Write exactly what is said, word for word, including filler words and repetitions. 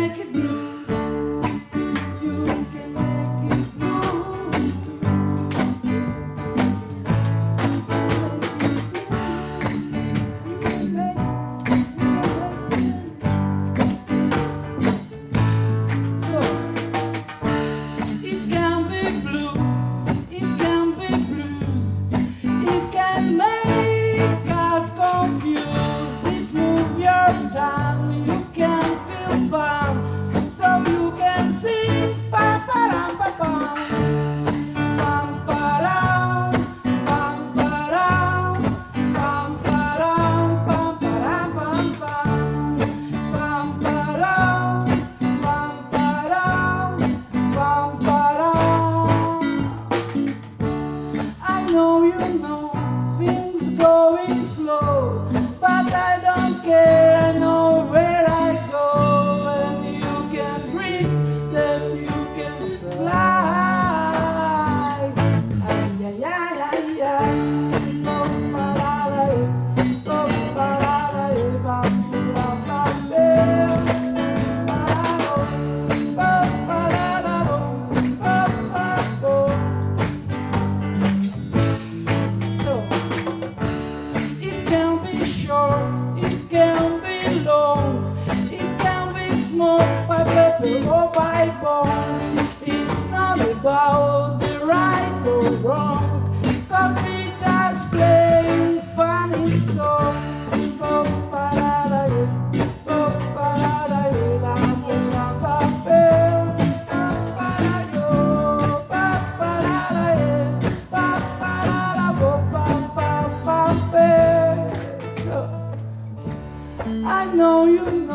make it blue. You can make it blue. So it can be blue, it can be blues, it can make us confused. It move your tongue, you can feel fun, so you can sing pa pa ram pa pam. Pam param, pam param, pam param, pam param pam pam. Pam param, pam param, pam param. I know you know things going slow, but I don't care. I know where I go, and you can breathe, then you can fly. Ay, ay, ay, ay, ay. Oh, parada, eh. Oh, parada, eh. Bam, bam, bam, bam. Parado. Oh, parada, oh. Oh, oh, oh. So it can be short, it can be long, it can be small, by paper or by bone. It's not about the right or wrong, 'cause we just playing funny song. Oh, parada, yeah. Oh, parada, yeah. La, la, papel. Pa, parado. Pa, parada, yeah. Pa, parada, bo, pa, pa, papel. So I know you